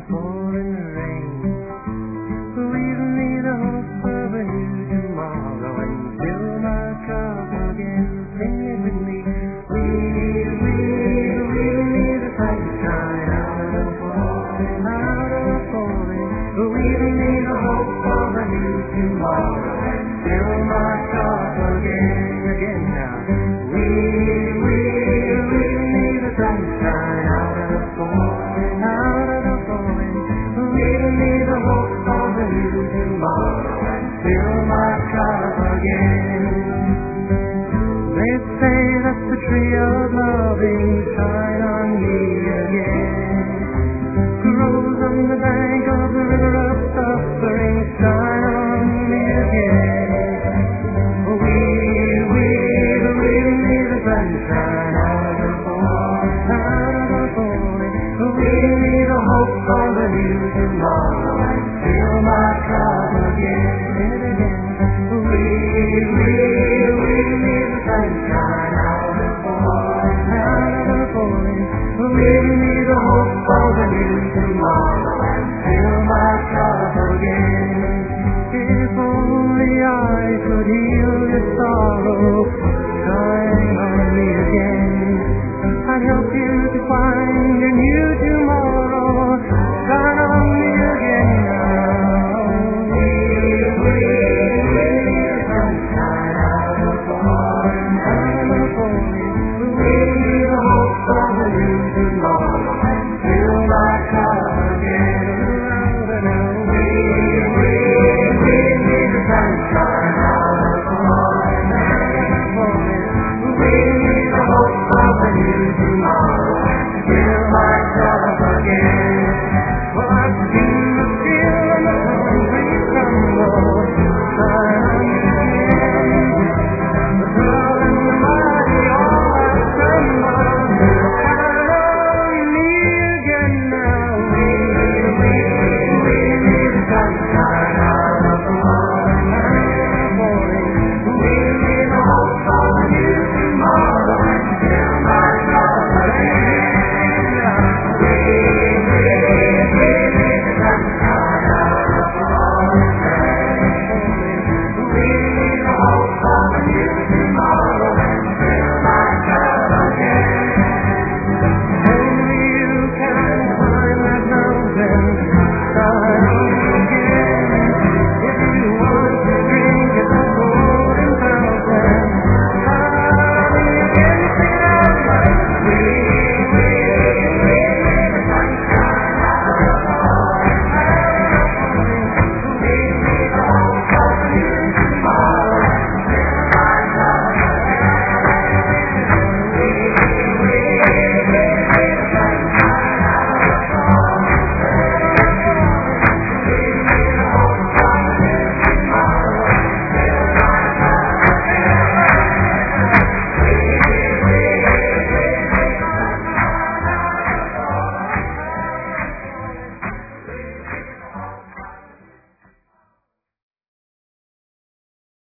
pouring rain. We need a hope of a new tomorrow and fill my cup again. Sing it with me. We need the sunshine out of the pouring, out of the pouring. We need a hope of a new tomorrow and fill my cup again now. We need the sunshine out of the pouring, out of the pouring. We need the hope of a new tomorrow and fill my cup again. They say that the tree of loving shine on me again grows on the bank of the river of suffering. Shine on me again. We need the sunshine out of the pouring, out of the pouring. We need a hope of a new tomorrow and fill my cup again. We need the sunshine out of the pouring, out of the pouring. We